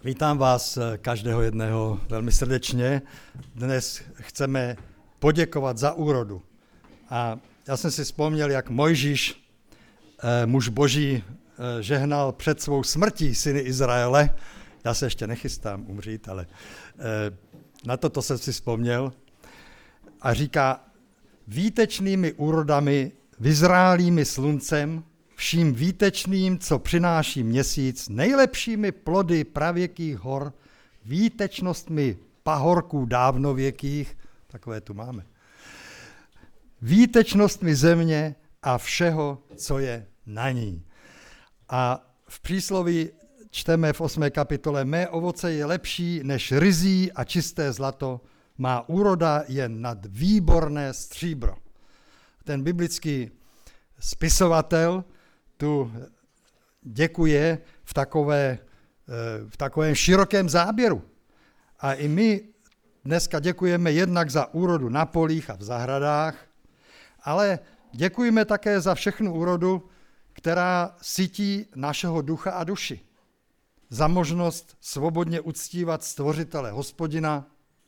Vítám vás každého jedného velmi srdečně. Dnes chceme poděkovat za úrodu. A já jsem si vzpomněl, jak Mojžíš, muž boží, žehnal před svou smrtí syny Izraele. Já se ještě nechystám umřít, ale na to jsem si vzpomněl. A říká, výtečnými úrodami, vyzrálými sluncem, vším výtečným, co přináší měsíc, nejlepšími plody pravěkých hor, výtečnostmi pahorků dávnověkých, takové tu máme, výtečnostmi země a všeho, co je na ní. A v přísloví čteme v 8. kapitole, mé ovoce je lepší než ryzí a čisté zlato, má úroda je nad výborné stříbro. Ten biblický spisovatel tu děkuje v takovém širokém záběru. A i my dneska děkujeme jednak za úrodu na polích a v zahradách, ale děkujeme také za všechnu úrodu, která sytí našeho ducha a duši. Za možnost svobodně uctívat Stvořitele Hospodina,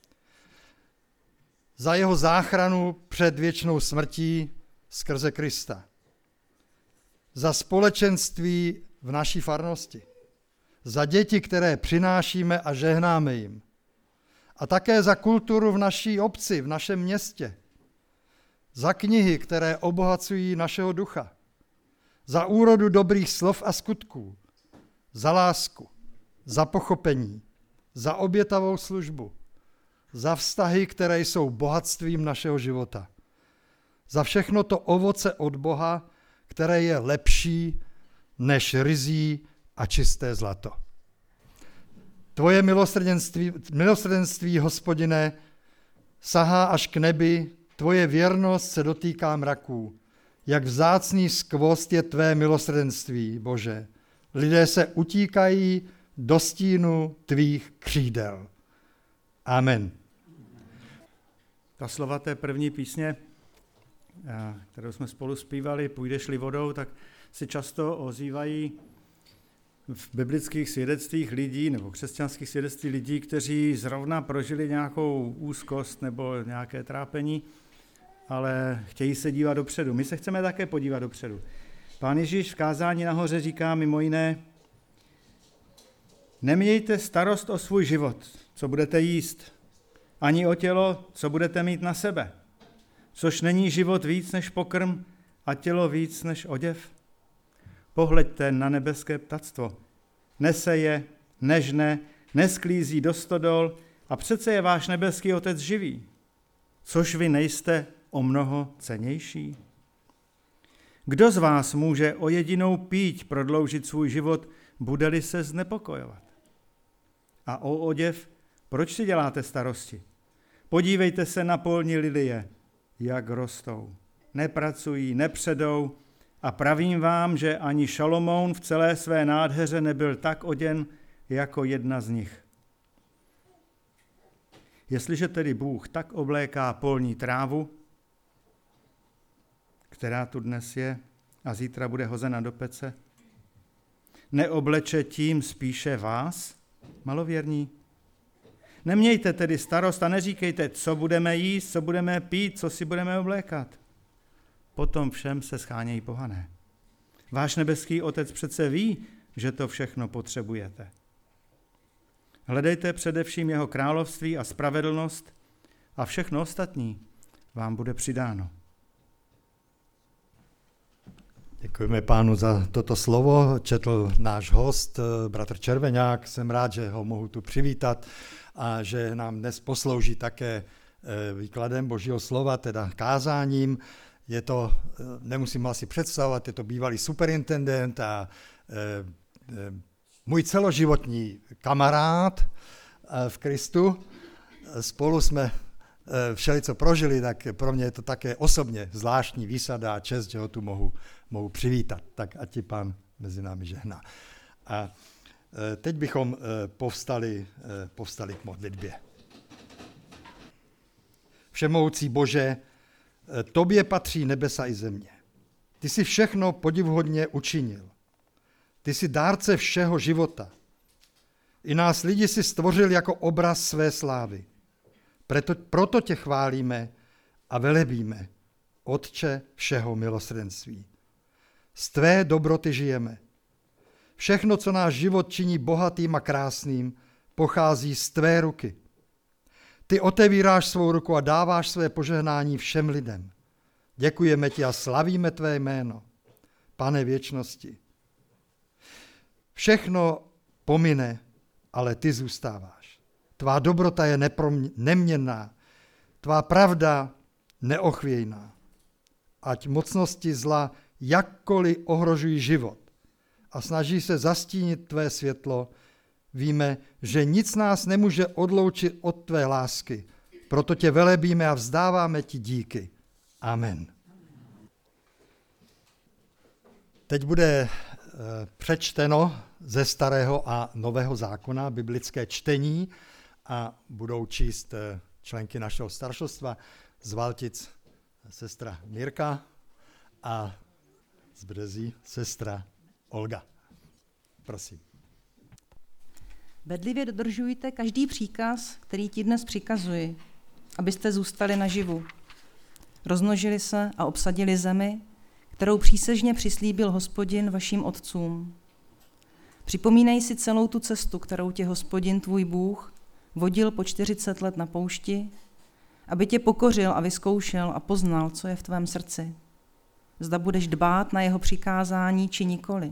za jeho záchranu před věčnou smrtí skrze Krista. Za společenství v naší farnosti. Za děti, které přinášíme a žehnáme jim. A také za kulturu v naší obci, v našem městě. Za knihy, které obohacují našeho ducha. Za úrodu dobrých slov a skutků. Za lásku. Za pochopení. Za obětavou službu. Za vztahy, které jsou bohatstvím našeho života. Za všechno to ovoce od Boha, které je lepší než ryzí a čisté zlato. Tvoje milosrdenství, Hospodine, sahá až k nebi, tvoje věrnost se dotýká mraků. Jak vzácný skvost je tvé milosrdenství, Bože. Lidé se utíkají do stínu tvých křídel. Amen. Ta slova té první písně, kterou jsme spolu zpívali, Půjdeš-li vodou, tak se často ozývají v biblických svědectvích lidí nebo křesťanských svědectvích lidí, kteří zrovna prožili nějakou úzkost nebo nějaké trápení, ale chtějí se dívat dopředu. My se chceme také podívat dopředu. Pán Ježíš v kázání nahoře říká mimo jiné, nemějte starost o svůj život, co budete jíst, ani o tělo, co budete mít na sebe. Což není život víc než pokrm a tělo víc než oděv? Pohleďte na nebeské ptactvo. Neseje, nežne, nesklízí do stodol a přece je váš nebeský Otec živý. Což vy nejste o mnoho cennější? Kdo z vás může o jedinou píď prodloužit svůj život, bude-li se znepokojovat? A o oděv, proč si děláte starosti? Podívejte se na polní lilie, jak rostou. Nepracují, nepředou a pravím vám, že ani Šalomoun v celé své nádheře nebyl tak oděn jako jedna z nich. Jestliže tedy Bůh tak obléká polní trávu, která tu dnes je a zítra bude hozena do pece, neobleče tím spíše vás, malověrní? Nemějte tedy starost a neříkejte, co budeme jíst, co budeme pít, co si budeme oblékat. Potom všem se schánějí pohané. Váš nebeský Otec přece ví, že to všechno potřebujete. Hledejte především jeho království a spravedlnost a všechno ostatní vám bude přidáno. Děkujeme Pánu za toto slovo. Četl náš host, bratr Červeňák. Jsem rád, že ho mohu tu přivítat a že nám dnes poslouží také výkladem Božího slova, teda kázáním. Je to, nemusím asi představovat, je to bývalý superintendent a můj celoživotní kamarád v Kristu. Spolu jsme všelico prožili, tak pro mě je to také osobně zvláštní výsada a čest, že ho tu mohu přivítat. Tak ať ti Pán mezi námi žehná. A teď bychom povstali k modlitbě. Všemohoucí Bože, tobě patří nebesa i země. Ty jsi všechno podivuhodně učinil. Ty jsi dárce všeho života. I nás lidi si stvořil jako obraz své slávy. Proto tě chválíme a velebíme, Otče všeho milosrdenství. Z tvé dobroty žijeme. Všechno, co náš život činí bohatým a krásným, pochází z tvé ruky. Ty otevíráš svou ruku a dáváš své požehnání všem lidem. Děkujeme ti a slavíme tvé jméno, Pane věčnosti. Všechno pomine, ale ty zůstáváš. Tvá dobrota je neměnná, tvá pravda neochvějná. Ať mocnosti zla jakkoliv ohrožují život a snaží se zastínit tvé světlo, víme, že nic nás nemůže odloučit od tvé lásky. Proto tě velebíme a vzdáváme ti díky. Amen. Teď bude přečteno ze Starého a Nového zákona, biblické čtení, a budou číst členky našeho staršostva z Valtic sestra Mirka a z Březí sestra Olga. Prosím. Bedlivě dodržujte každý příkaz, který ti dnes přikazuji, abyste zůstali naživu. Rozmnožili se a obsadili zemi, kterou přísežně přislíbil Hospodin vašim otcům. Připomínej si celou tu cestu, kterou tě Hospodin tvůj Bůh vodil po 40 let na poušti, aby tě pokořil a vyzkoušel a poznal, co je v tvém srdci. Zda budeš dbát na jeho přikázání, či nikoli.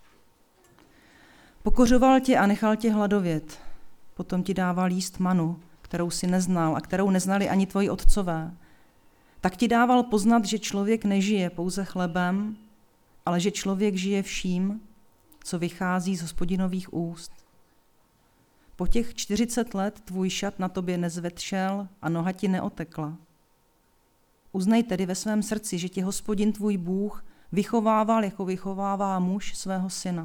Pokořoval tě a nechal tě hladovět. Potom ti dával jíst manu, kterou si neznal a kterou neznali ani tvoji otcové. Tak ti dával poznat, že člověk nežije pouze chlebem, ale že člověk žije vším, co vychází z Hospodinových úst. Po těch 40 let tvůj šat na tobě nezvetšel a noha ti neotekla. Uznej tedy ve svém srdci, že tě Hospodin tvůj Bůh vychovával, jako vychovává muž svého syna.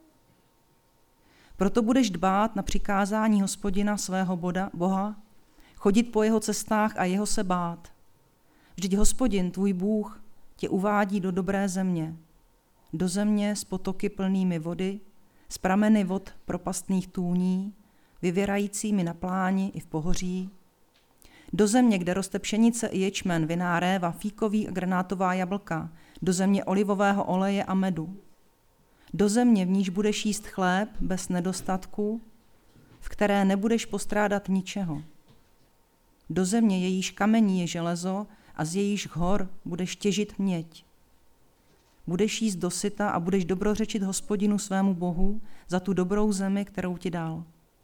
Proto budeš dbát na přikázání Hospodina svého Boha, chodit po jeho cestách a jeho se bát. Vždyť Hospodin tvůj Bůh tě uvádí do dobré země, do země s potoky plnými vody, s prameny vod propastných tůní, vyvěrajícími na pláni i v pohoří, do země, kde roste pšenice i ječmen, vinná réva, fíkový a granátová jablka, do země olivového oleje a medu, do země, v níž budeš jíst chléb bez nedostatku, v které nebudeš postrádat ničeho, do země, jejíž kamení je železo a z jejíž hor budeš těžit měď. Budeš jíst dosyta a budeš dobrořečit Hospodinu svému Bohu za tu dobrou zemi, kterou ti dal.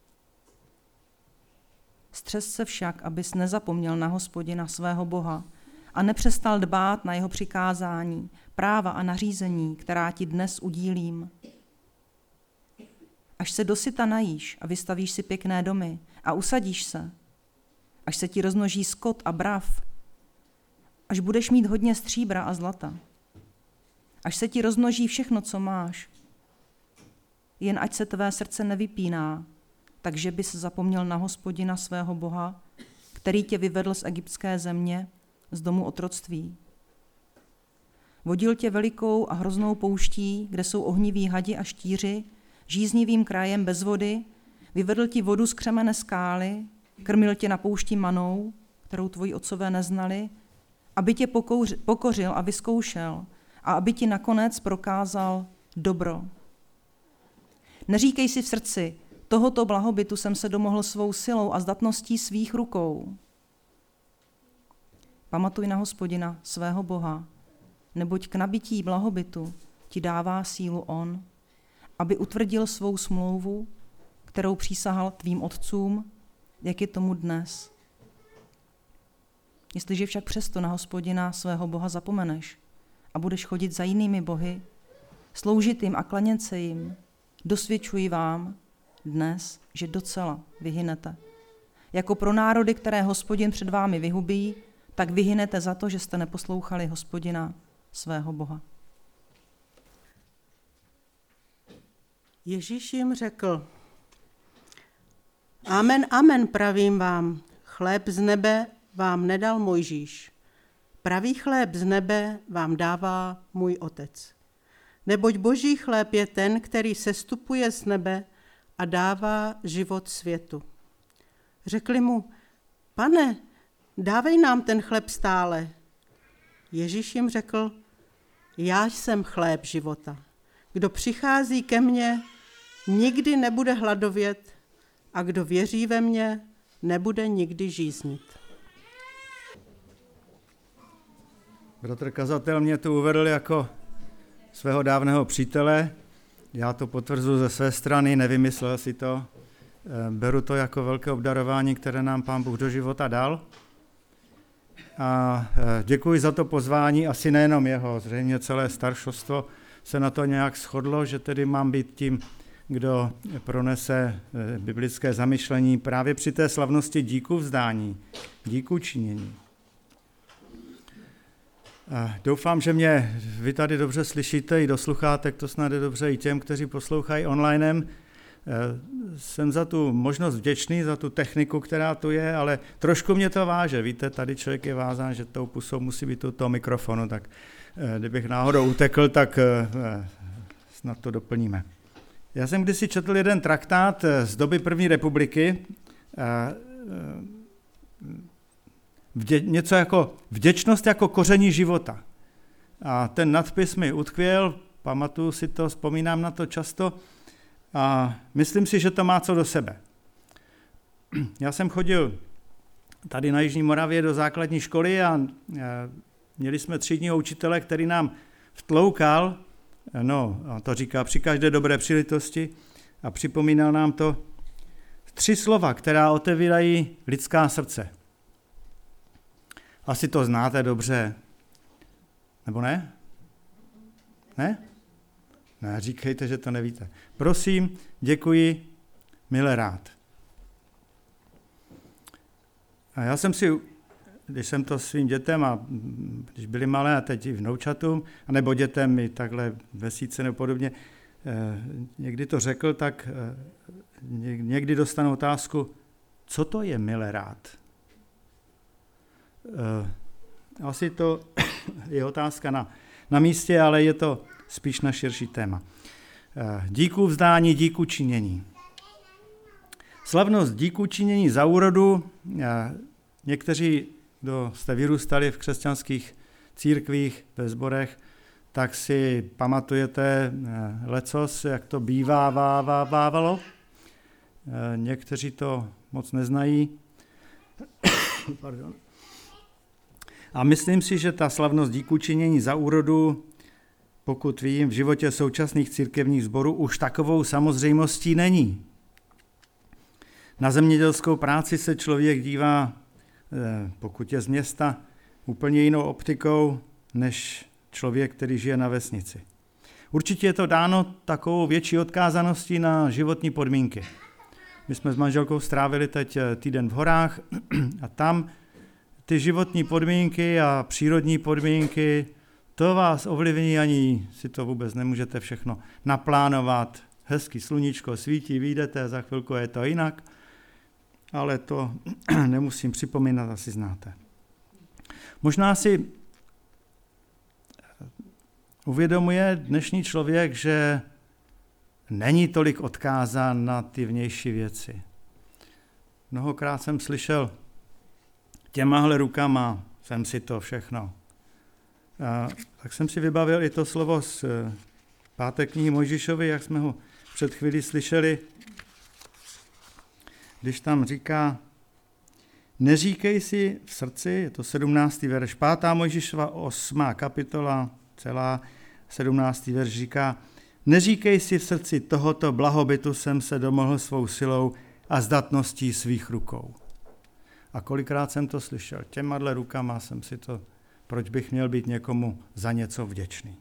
Střes se však, abys nezapomněl na Hospodina svého Boha a nepřestal dbát na jeho přikázání, práva a nařízení, která ti dnes udílím. Až se dosyta najíš a vystavíš si pěkné domy a usadíš se, až se ti rozmnoží skot a brav, až budeš mít hodně stříbra a zlata, až se ti rozmnoží všechno, co máš, jen ať se tvé srdce nevypíná, takže bys zapomněl na Hospodina svého Boha, který tě vyvedl z egyptské země, z domu otroctví. Vodil tě velikou a hroznou pouští, kde jsou ohniví hadi a štíři, žíznivým krajem bez vody, vyvedl ti vodu z křemene skály, krmil tě na poušti manou, kterou tvoji otcové neznali, aby tě pokořil a vyzkoušel a aby ti nakonec prokázal dobro. Neříkej si v srdci, tohoto blahobytu jsem se domohl svou silou a zdatností svých rukou. Pamatuj na Hospodina, svého Boha, neboť k nabití blahobytu ti dává sílu on, aby utvrdil svou smlouvu, kterou přísahal tvým otcům, jak je tomu dnes. Jestliže však přesto na Hospodina, svého Boha, zapomeneš a budeš chodit za jinými bohy, sloužit jim a klanět se jim, dosvědčuji vám dnes, že docela vyhynete. Jako pro národy, které Hospodin před vámi vyhubí, tak vyhynete za to, že jste neposlouchali Hospodina, svého Boha. Ježíš jim řekl: Amen, amen, pravím vám, chléb z nebe vám nedal Mojžíš. Pravý chléb z nebe vám dává můj Otec. Neboť boží chléb je ten, který sestupuje z nebe, a dává život světu. Řekli mu, Pane, dávej nám ten chléb stále. Ježíš jim řekl, já jsem chléb života. Kdo přichází ke mně, nikdy nebude hladovět a kdo věří ve mě, nebude nikdy žíznit. Bratr kazatel mě tu uvedl jako svého dávného přítele. Já to potvrzuji ze své strany, nevymyslel si to. Beru to jako velké obdarování, které nám Pán Bůh do života dal. A děkuji za to pozvání, asi nejenom jeho, zřejmě celé staršostvo se na to nějak shodlo, že tedy mám být tím, kdo pronese biblické zamyšlení právě při té slavnosti díku vzdání, díku činění. Doufám, že mě vy tady dobře slyšíte i do sluchátek, to snad je dobře i těm, kteří poslouchají onlinem. Jsem za tu možnost vděčný, za tu techniku, která tu je, ale trošku mě to váže. Víte, tady člověk je vázán, že tou pusou musí být u toho mikrofonu, tak kdybych náhodou utekl, tak snad to doplníme. Já jsem kdysi četl jeden traktát z doby první republiky, něco jako vděčnost jako koření života. A ten nadpis mi utkvěl, pamatuju si to, vzpomínám na to často a myslím si, že to má co do sebe. Já jsem chodil tady na Jižní Moravě do základní školy a měli jsme třídního učitele, který nám vtloukal, a to říká při každé dobré příležitosti, a připomínal nám to 3 slova, která otevírají lidská srdce. Asi to znáte dobře. Nebo ne? Ne? Ne, říkejte, že to nevíte. Prosím, děkuji, milé rád. A já jsem si, když jsem to svým dětem, a když byli malé a teď i vnoučatům, anebo dětem i takhle vesíce nebo podobně, někdy to řekl, tak někdy dostanu otázku, co to je milé rád? Asi to je otázka na místě, ale je to spíš na širší téma. Díku vzdání, díku činění. Slavnost díku činění za úrodu. Někteří, kdo jste vyrůstali v křesťanských církvích, ve sborech, tak si pamatujete lecos, jak to bývávalo. Někteří to moc neznají. Pardon. A myslím si, že ta slavnost díku činění za úrodu, pokud vím, v životě současných církevních sborů už takovou samozřejmostí není. Na zemědělskou práci se člověk dívá, pokud je z města, úplně jinou optikou, než člověk, který žije na vesnici. Určitě je to dáno takovou větší odkázaností na životní podmínky. My jsme s manželkou strávili teď týden v horách a tam ty životní podmínky a přírodní podmínky, to vás ovlivní, ani si to vůbec nemůžete všechno naplánovat. Hezký sluníčko svítí, vyjdete, za chvilku je to jinak, ale to nemusím připomínat, asi znáte. Možná si uvědomuje dnešní člověk, že není tolik odkázán na ty vnější věci. Mnohokrát jsem slyšel, těmahle rukama jsem si to všechno. Tak jsem si vybavil i to slovo z 5. knihy Mojžíšovi, jak jsme ho před chvílí slyšeli, když tam říká, neříkej si v srdci, je to 17. verš, 5. Mojžíšova 8. kapitola, celá 17. verš říká, neříkej si v srdci, tohoto blahobytu jsem se domohl svou silou a zdatností svých rukou. A kolikrát jsem to slyšel, těmadle rukama jsem si to, proč bych měl být někomu za něco vděčný.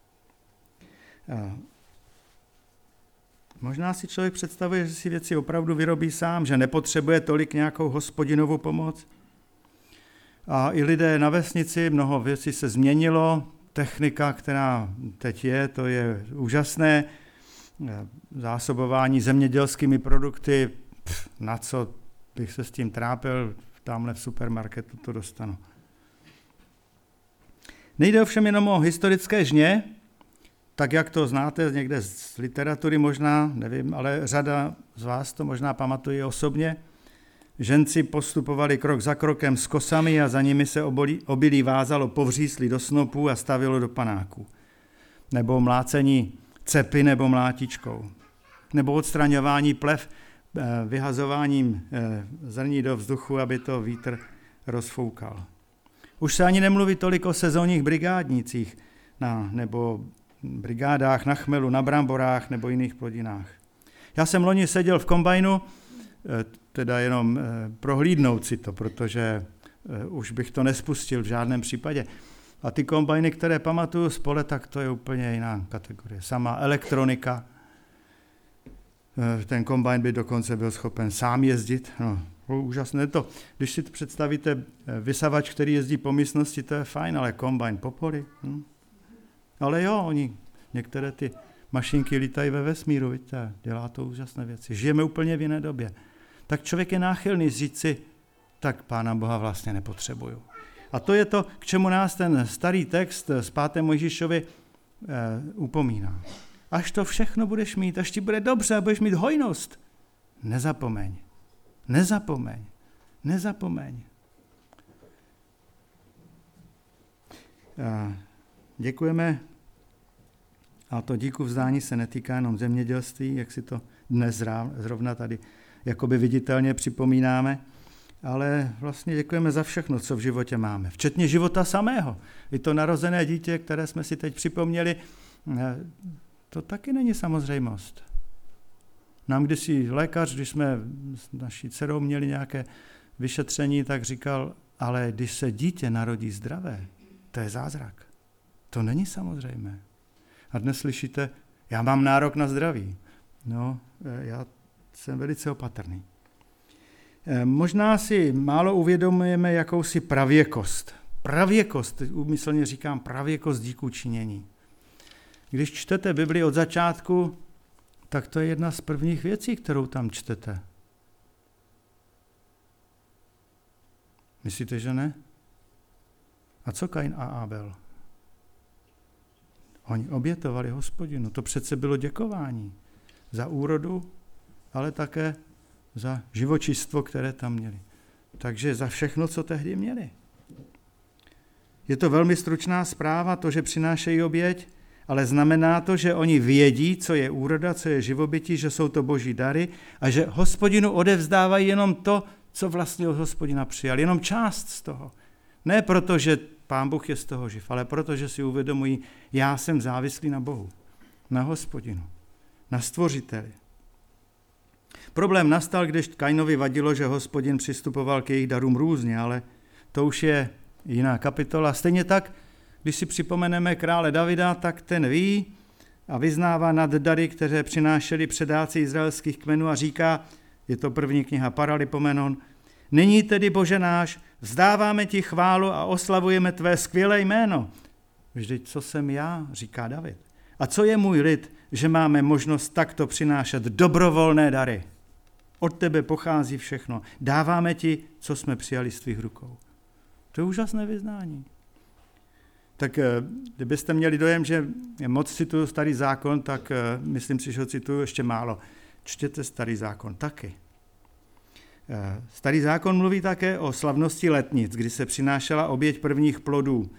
Možná si člověk představuje, že si věci opravdu vyrobí sám, že nepotřebuje tolik nějakou hospodinovou pomoc. A i lidé na vesnici, mnoho věcí se změnilo, technika, která teď je, to je úžasné, zásobování zemědělskými produkty, na co bych se s tím trápil, tamhle v supermarketu to dostanu. Nejde ovšem jenom o historické žně, tak jak to znáte někde z literatury možná, nevím, ale řada z vás to možná pamatuje osobně, ženci postupovali krok za krokem s kosami a za nimi se obilí vázalo povřísli do snopů a stavilo do panáků. Nebo mlácení cepy nebo mlátičkou. Nebo odstraňování plev vyhazováním zrní do vzduchu, aby to vítr rozfoukal. Už se ani nemluví tolik o sezónních brigádnících nebo brigádách na chmelu, na bramborách nebo jiných plodinách. Já jsem loni seděl v kombajnu, teda jenom prohlídnout si to, protože už bych to nespustil v žádném případě. A ty kombajny, které pamatuju z pole, tak to je úplně jiná kategorie. Sama elektronika, ten kombajn by dokonce byl schopen sám jezdit. No, úžasné to. Když si představíte vysavač, který jezdí po místnosti, to je fajn, ale kombajn po poli. Ale jo, některé ty mašinky lítají ve vesmíru, víte, dělá to úžasné věci. Žijeme úplně v jiné době. Tak člověk je náchylný říct si, tak Pána Boha vlastně nepotřebuju. A to je to, k čemu nás ten starý text z 5. Mojžíšovi upomíná. Až to všechno budeš mít, až ti bude dobře a budeš mít hojnost, nezapomeň. Nezapomeň. Nezapomeň. Děkujeme. A to díku vzdání se netýká jenom zemědělství, jak si to dnes zrovna tady jakoby viditelně připomínáme, ale vlastně děkujeme za všechno, co v životě máme, včetně života samého. I to narozené dítě, které jsme si teď připomněli, to taky není samozřejmost. Nám kdysi lékař, když jsme s naší dcerou měli nějaké vyšetření, tak říkal, ale když se dítě narodí zdravé, to je zázrak. To není samozřejmé. A dnes slyšíte, já mám nárok na zdraví. No, já jsem velice opatrný. Možná si málo uvědomujeme jakousi pravěkost. Pravěkost, úmyslně říkám pravěkost díku činění. Když čtete Bibli od začátku, tak to je jedna z prvních věcí, kterou tam čtete. Myslíte, že ne? A co Kain a Abel? Oni obětovali Hospodinu. To přece bylo děkování za úrodu, ale také za živočistvo, které tam měli. Takže za všechno, co tehdy měli. Je to velmi stručná zpráva, to, že přinášejí oběť, ale znamená to, že oni vědí, co je úroda, co je živobytí, že jsou to boží dary a že Hospodinu odevzdávají jenom to, co vlastně od Hospodina přijali. Jenom část z toho. Ne proto, že Pán Bůh je z toho živ, ale proto, že si uvědomují, já jsem závislý na Bohu, na Hospodinu, na Stvořiteli. Problém nastal, když Kainovi vadilo, že Hospodin přistupoval k jejich darům různě, ale to už je jiná kapitola. Stejně tak, když si připomeneme krále Davida, tak ten ví a vyznává nad dary, které přinášeli předáci izraelských kmenů a říká, je to 1. kniha Paralipomenon, nyní tedy Bože náš, vzdáváme ti chválu a oslavujeme tvé skvělé jméno. Vždyť co jsem já, říká David. A co je můj lid, že máme možnost takto přinášet dobrovolné dary? Od tebe pochází všechno. Dáváme ti, co jsme přijali z tvých rukou. To je úžasné vyznání. Tak kdybyste měli dojem, že moc cituju Starý zákon, tak myslím si, že ho cituju ještě málo. Čtěte Starý zákon taky. Starý zákon mluví také o slavnosti letnic, kdy se přinášela oběť prvních plodů.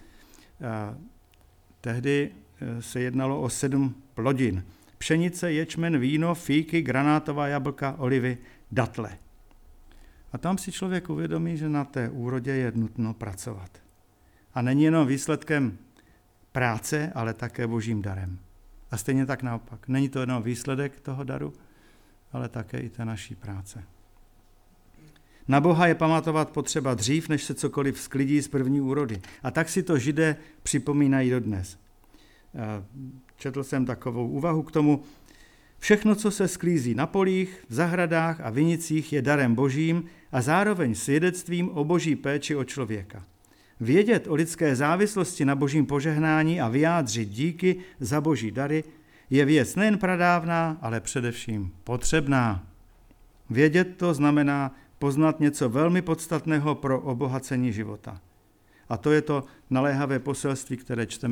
Tehdy se jednalo o 7 plodin. Pšenice, ječmen, víno, fíky, granátová jablka, olivy, datle. A tam si člověk uvědomí, že na té úrodě je nutno pracovat. A není jenom výsledkem práce, ale také božím darem. A stejně tak naopak. Není to jenom výsledek toho daru, ale také i té naší práce. Na Boha je pamatovat potřeba dřív, než se cokoliv sklidí z první úrody. A tak si to Židé připomínají dodnes. Četl jsem takovou úvahu k tomu. Všechno, co se sklízí na polích, v zahradách a vinicích, je darem božím a zároveň svědectvím o boží péči o člověka. Vědět o lidské závislosti na božím požehnání a vyjádřit díky za boží dary je věc nejen pradávná, ale především potřebná. Vědět to znamená poznat něco velmi podstatného pro obohacení života. A to je to naléhavé poselství, které čteme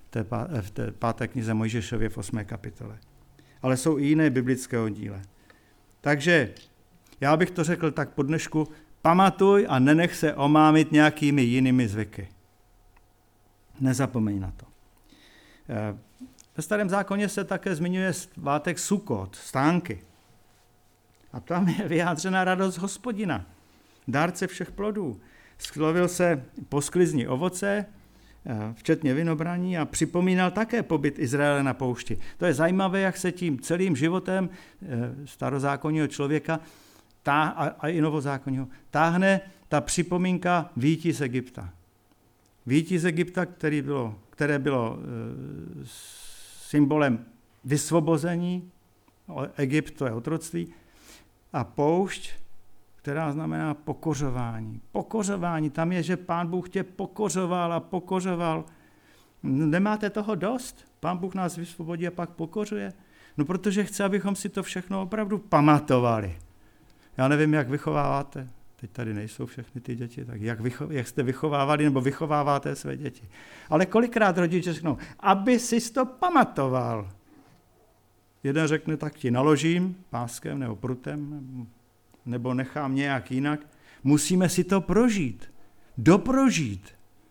v té 5. knize Mojžíšově v 8. kapitole. Ale jsou i jiné biblické oddíly. Takže já bych to řekl tak po dnešku, pamatuj a nenech se omámit nějakými jinými zvyky. Nezapomeň na to. Ve Starém zákoně se také zmiňuje svátek Sukot, stánky. A tam je vyjádřena radost Hospodina, dárce všech plodů. Slavil se posklizní ovoce, včetně vinobraní, a připomínal také pobyt Izraele na poušti. To je zajímavé, jak se tím celým životem starozákonního člověka a i novozákonního táhne ta připomínka výjití z Egypta. Výjití z Egypta, které bylo symbolem vysvobození, Egypt to je otroctví, a poušť, která znamená pokořování. Pokořování, tam je, že Pán Bůh tě pokořoval a pokořoval. Nemáte toho dost? Pán Bůh nás vysvobodí a pak pokořuje? No protože chce, abychom si to všechno opravdu pamatovali. Já nevím, jak vychováváte. Teď tady nejsou všechny ty děti, tak jak jste vychovávali nebo vychováváte své děti. Ale kolikrát rodiče řeknou, aby jsi to pamatoval. Jeden řekne, tak ti naložím páskem nebo prutem, nebo nechám nějak jinak. Musíme si to prožít, doprožít.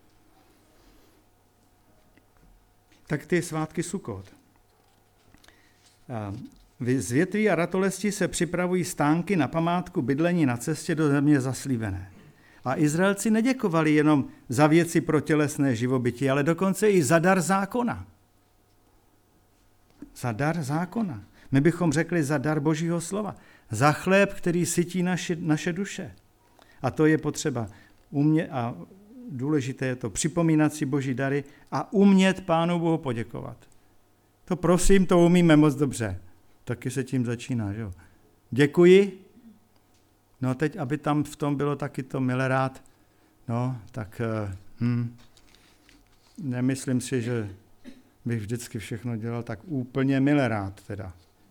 Tak ty svátky Sukot. Z větví a ratolesti se připravují stánky na památku bydlení na cestě do země zaslíbené. A Izraelci neděkovali jenom za věci pro tělesné živobytí, ale dokonce i za dar zákona. Za dar zákona. My bychom řekli za dar Božího slova. Za chléb, který sytí naše duše. A to je potřeba umět, a důležité je to připomínat si Boží dary a umět Pánu Bohu poděkovat. To prosím, to umíme moc dobře. Taky se tím začíná, že jo. Děkuji. No a teď, aby tam v tom bylo taky to milerád, no, tak nemyslím si, že bych vždycky všechno dělal tak úplně milerád teda.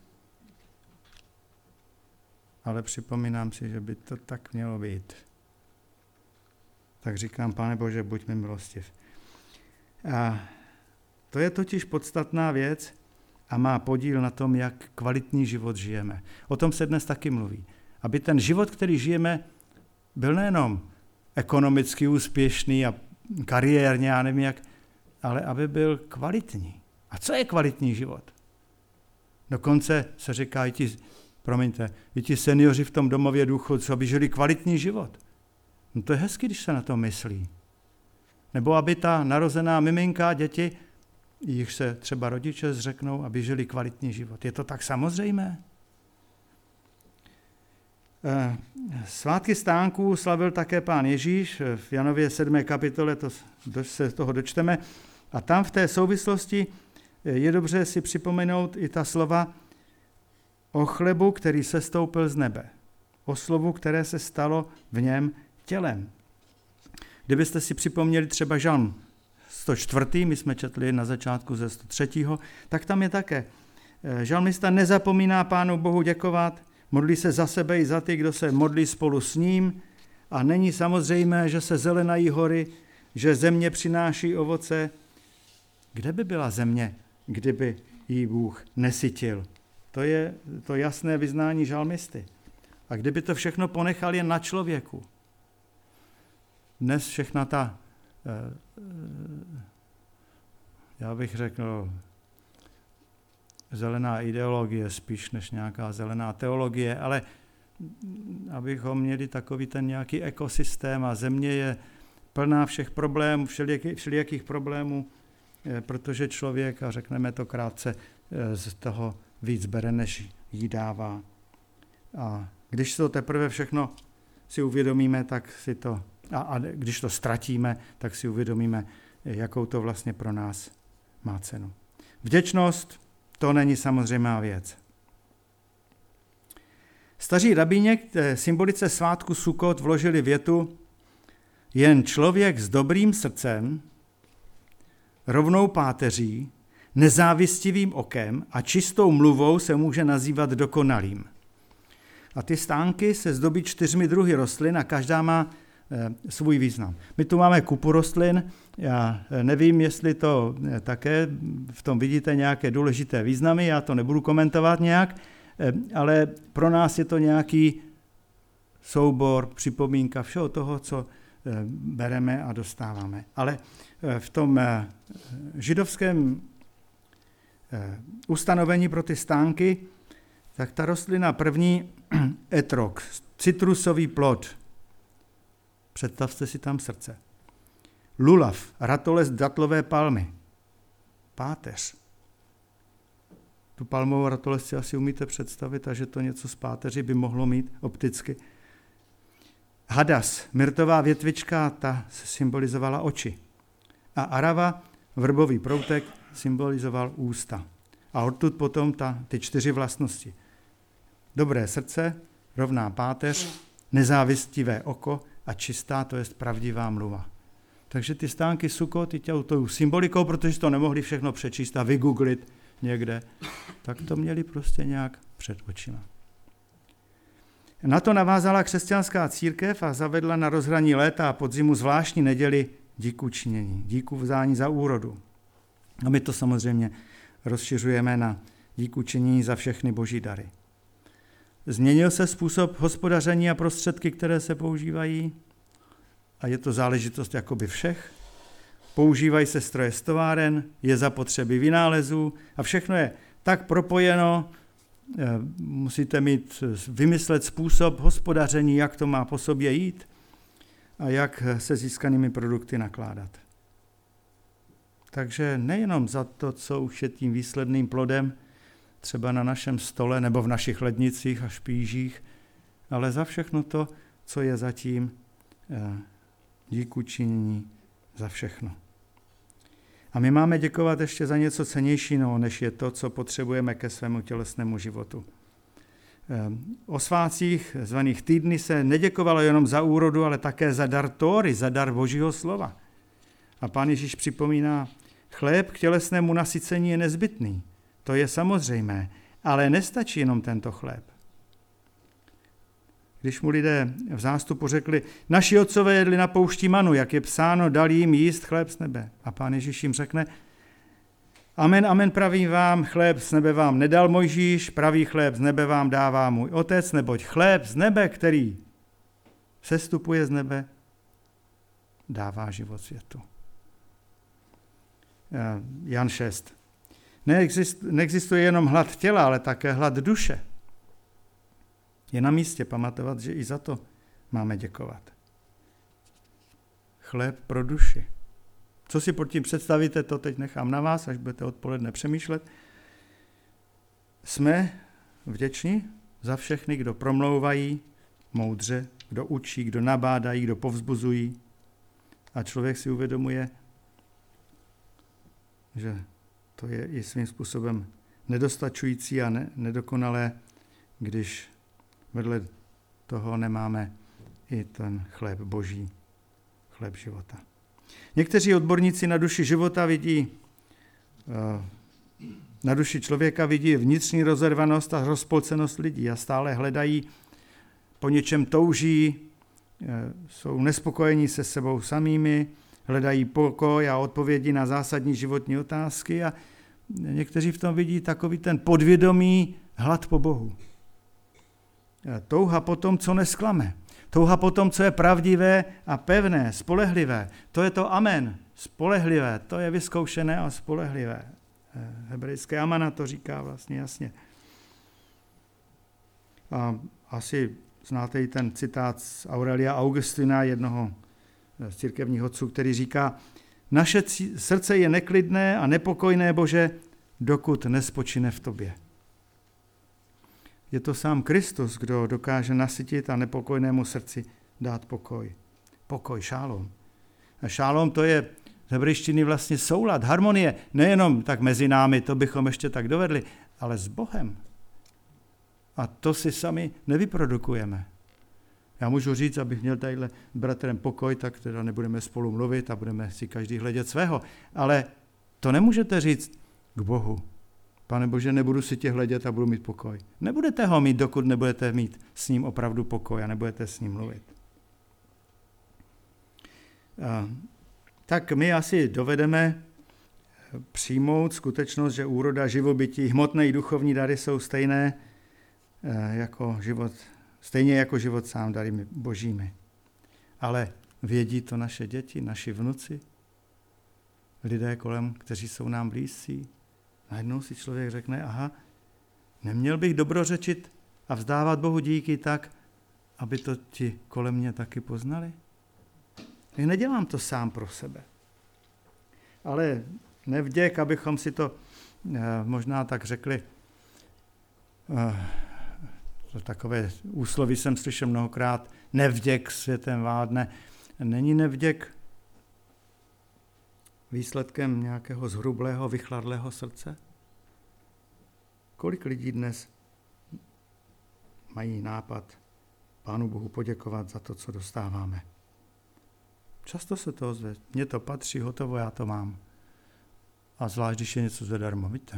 Ale připomínám si, že by to tak mělo být. Tak říkám, Pane Bože, buď mi milostiv. A to je totiž podstatná věc a má podíl na tom, jak kvalitní život žijeme. O tom se dnes taky mluví. Aby ten život, který žijeme, byl nejenom ekonomicky úspěšný a kariérně, já nevím jak, ale aby byl kvalitní. A co je kvalitní život? Dokonce se říká i ti seniori v tom domově důchodců, aby žili kvalitní život. No to je hezky, když se na to myslí. Nebo aby ta narozená miminka, děti, jich se třeba rodiče zřeknou, aby žili kvalitní život. Je to tak samozřejmé? Svátky stánků slavil také Pán Ježíš, v Janově 7. kapitole se toho dočteme. A tam v té souvislosti je dobře si připomenout i ta slova o chlebu, který sestoupil z nebe. O slovu, které se stalo v něm tělem. Kdybyste si připomněli třeba Žalm 104., my jsme četli na začátku ze 103., tak tam je také. Žalmista nezapomíná Pánu Bohu děkovat, modlí se za sebe i za ty, kdo se modlí spolu s ním, a není samozřejmé, že se zelenají hory, že země přináší ovoce. Kde by byla země, kdyby jí Bůh nesytil? To je to jasné vyznání žalmisty. A kdyby to všechno ponechal jen na člověku? Dnes všechna ta, já bych řekl, zelená ideologie spíš než nějaká zelená teologie, ale abychom měli takový ten nějaký ekosystém a země je plná všech problémů, všelijakých problémů, protože člověk, a řekneme to krátce, z toho víc bere, než jí dává. A když to teprve všechno si uvědomíme, tak si to, a když to ztratíme, tak si uvědomíme, jakou to vlastně pro nás má cenu. Vděčnost, to není samozřejmá věc. Staří rabíně k symbolice svátku Sukot vložili větu: jen člověk s dobrým srdcem, rovnou páteří, nezávistivým okem a čistou mluvou se může nazývat dokonalým. A ty stánky se zdobí 4 druhy rostlin a každá má svůj význam. My tu máme kupu rostlin, já nevím, jestli to také v tom vidíte nějaké důležité významy, já to nebudu komentovat nějak, ale pro nás je to nějaký soubor, připomínka všeho toho, co bereme a dostáváme. Ale v tom židovském ustanovení pro ty stánky, tak ta rostlina první, etrog, citrusový plod. Představte si tam srdce. Lulav, ratolest datlové palmy. Páteř. Tu palmovou ratolest si asi umíte představit, a že to něco z páteři by mohlo mít opticky. Hadas, myrtová větvička, ta symbolizovala oči. A arava, vrbový proutek, symbolizoval ústa. A odtud potom ty 4 vlastnosti. Dobré srdce, rovná páteř, nezávistivé oko a čistá, to je pravdivá mluva. Takže ty stánky Sukot, tou symbolikou, protože to nemohli všechno přečíst a vygooglit někde, tak to měli prostě nějak před očima. Na to navázala křesťanská církev a zavedla na rozhraní léta a podzimu zvláštní neděli díku činění, díku vzdání za úrodu. A my to samozřejmě rozšiřujeme na díku činění za všechny boží dary. Změnil se způsob hospodaření a prostředky, které se používají, a je to záležitost jakoby všech. Používají se stroje z továren, je zapotřebí vynálezů a všechno je tak propojeno, musíte vymyslet způsob hospodaření, jak to má po sobě jít a jak se získanými produkty nakládat. Takže nejenom za to, co už je tím výsledným plodem, třeba na našem stole nebo v našich lednicích a špížích, ale za všechno to, co je zatím díku činění za všechno. A my máme děkovat ještě za něco cennějšího, než je to, co potřebujeme ke svému tělesnému životu. O svátcích zvaných týdny se neděkovalo jenom za úrodu, ale také za dar Tóry, za dar Božího slova. A Pán Ježíš připomíná, chléb k tělesnému nasycení je nezbytný. To je samozřejmé, ale nestačí jenom tento chléb. Když mu lidé v zástupu řekli, naši otcové jedli na poušti manu, jak je psáno, dal jim jíst chléb z nebe. A Pán Ježíš jim řekne, amen, amen, pravím vám, chléb z nebe vám nedal Mojžíš, pravý chléb z nebe vám dává můj otec, neboť chléb z nebe, který sestupuje z nebe, dává život světu. Jan 6. Neexistuje jenom hlad těla, ale také hlad duše. Je na místě pamatovat, že i za to máme děkovat. Chléb pro duši. Co si pod tím představíte, to teď nechám na vás, až budete odpoledne přemýšlet. Jsme vděční za všechny, kdo promlouvají moudře, kdo učí, kdo nabádají, kdo povzbuzují. A člověk si uvědomuje, že to je i svým způsobem nedostačující a nedokonalé, když vedle toho nemáme i ten chléb boží, chléb života. Někteří odborníci na duši života na duši člověka vidí vnitřní rozervanost a rozpolcenost lidí a stále hledají, po něčem touží, jsou nespokojení se sebou samými, hledají pokoj a odpovědi na zásadní životní otázky a někteří v tom vidí takový ten podvědomý hlad po Bohu. Touha po tom, co nesklame. Touha po tom, co je pravdivé a pevné, spolehlivé. To je to amen, spolehlivé, to je vyzkoušené a spolehlivé. Hebrejské amana to říká vlastně jasně. A asi znáte i ten citát z Aurelia Augustina, jednoho z církevních otců, který říká, naše srdce je neklidné a nepokojné, Bože, dokud nespočine v tobě. Je to sám Kristus, kdo dokáže nasytit a nepokojnému srdci dát pokoj. Pokoj, šálom. A šálom to je z hebrejštiny vlastně soulad, harmonie. Nejenom tak mezi námi, to bychom ještě tak dovedli, ale s Bohem. A to si sami nevyprodukujeme. Já můžu říct, abych měl tadyhle s bratrem pokoj, tak teda nebudeme spolu mluvit a budeme si každý hledět svého. Ale to nemůžete říct k Bohu. Pane Bože, nebudu si tě hledět a budu mít pokoj. Nebudete ho mít, dokud nebudete mít s ním opravdu pokoj a nebudete s ním mluvit. tak my asi dovedeme přijmout skutečnost, že úroda, živobytí, hmotné i duchovní dary jsou stejně jako život sám dary božími. Ale vědí to naše děti, naši vnuci, lidé kolem, kteří jsou nám blízcí. Najednou si člověk řekne, aha, neměl bych dobrořečit a vzdávat Bohu díky tak, aby to ti kolem mě taky poznali? Já nedělám to sám pro sebe. Ale nevděk, abychom si to možná tak řekli, takové úsloví jsem slyšel mnohokrát, nevděk světem vládne. Není nevděk výsledkem nějakého zhrublého, vychladlého srdce? Kolik lidí dnes mají nápad Pánu Bohu poděkovat za to, co dostáváme? Často se to ozve. Mně to patří, hotovo, já to mám. A zvlášť, když je něco zadarmo, víte?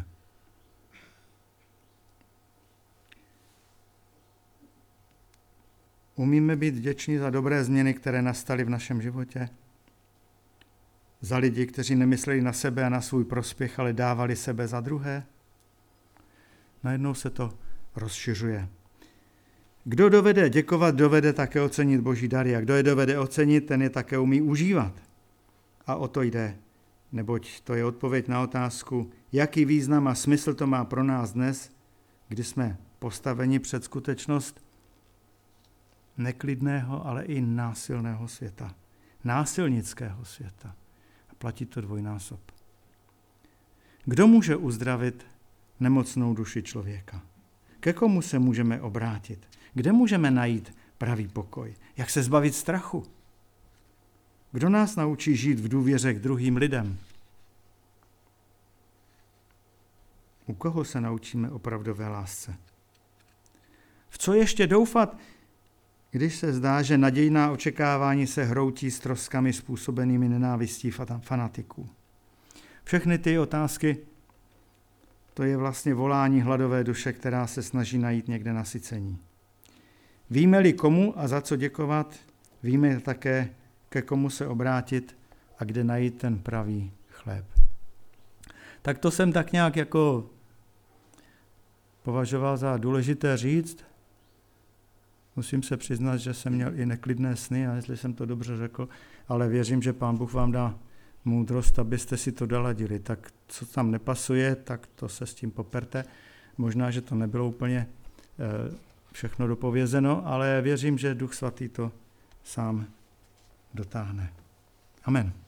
Umíme být vděční za dobré změny, které nastaly v našem životě? Za lidi, kteří nemysleli na sebe a na svůj prospěch, ale dávali sebe za druhé? Najednou se to rozšiřuje. Kdo dovede děkovat, dovede také ocenit Boží dary. A kdo je dovede ocenit, ten je také umí užívat. A o to jde, neboť to je odpověď na otázku, jaký význam a smysl to má pro nás dnes, kdy jsme postaveni před skutečnost neklidného, ale i násilného světa. Násilnického světa. A platí to dvojnásob. Kdo může uzdravit nemocnou duši člověka? Ke komu se můžeme obrátit? Kde můžeme najít pravý pokoj? Jak se zbavit strachu? Kdo nás naučí žít v důvěře k druhým lidem? U koho se naučíme opravdové lásce? V co ještě doufat, když se zdá, že nadějná očekávání se hroutí s troskami způsobenými nenávistí fanatiků? Všechny ty otázky, to je vlastně volání hladové duše, která se snaží najít někde nasycení. Víme-li komu a za co děkovat, víme také, ke komu se obrátit a kde najít ten pravý chléb. Tak to jsem tak nějak jako považoval za důležité říct. Musím se přiznat, že jsem měl i neklidné sny, a jestli jsem to dobře řekl, ale věřím, že Pán Bůh vám dá moudrost, abyste si to doladili. Tak co tam nepasuje, tak to se s tím poperte. Možná, že to nebylo úplně všechno dopovězeno, ale věřím, že Duch Svatý to sám dotáhne. Amen.